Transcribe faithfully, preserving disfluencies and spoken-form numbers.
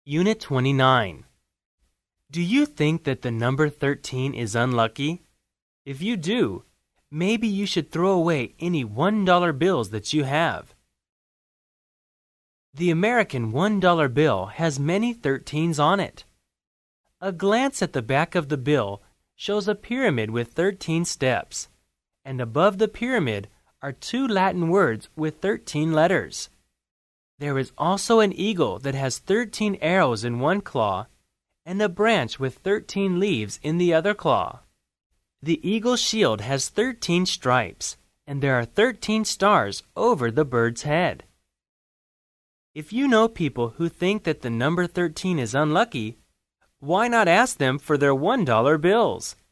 Unit twenty-nine. Do you think that the number thirteen is unlucky? If you do, maybe you should throw away any one dollar bills that you have. The American one dollar bill has many thirteens on it. A glance at the back of the bill shows a pyramid with thirteen steps, and above the pyramid are two Latin words with thirteen letters. There is also an eagle that has thirteen arrows in one claw and a branch with thirteen leaves in the other claw. The eagle's shield has thirteen stripes, and there are thirteen stars over the bird's head. If you know people who think that the number thirteen is unlucky, why not ask them for their one dollar bills?